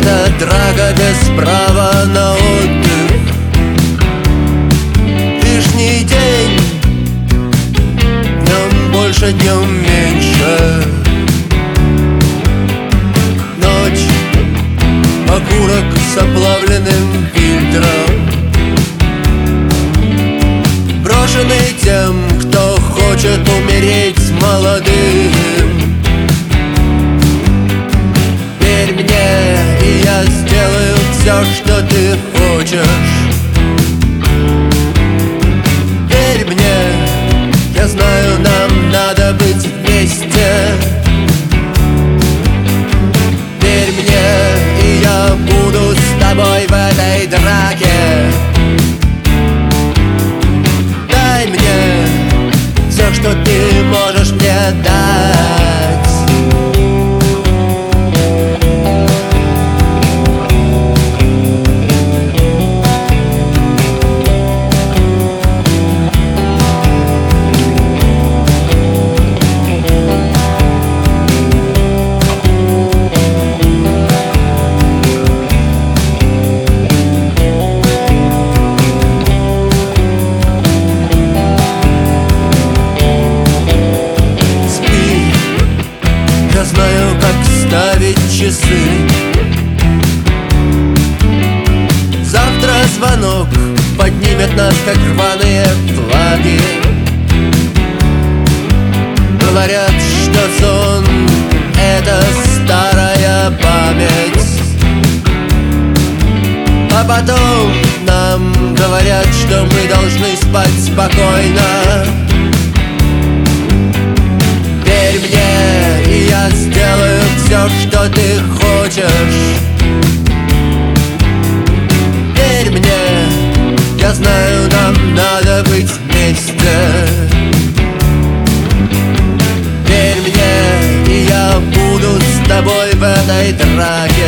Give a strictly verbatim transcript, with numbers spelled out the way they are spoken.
Это драка без права на отдых. Лишний день, днем больше, днем меньше. Ночь, окурок с оплавленным фильтром, брошенный тем, кто хочет умереть молодым. Верь мне, и я сделаю все, что ты хочешь. Верь мне, я знаю, нам надо быть вместе. Верь мне, и я буду с тобой в этой драке. Дай мне все, что ты можешь мне дать. Я знаю, как ставить часы. Завтра звонок поднимет нас, как рваные флаги. Говорят, что сон — это старая память. А потом нам говорят, что мы должны спать спокойно. Верь мне, и я сделаю все, что ты хочешь. Верь мне, я знаю, нам надо быть вместе. Верь мне, и я буду с тобой в этой драке.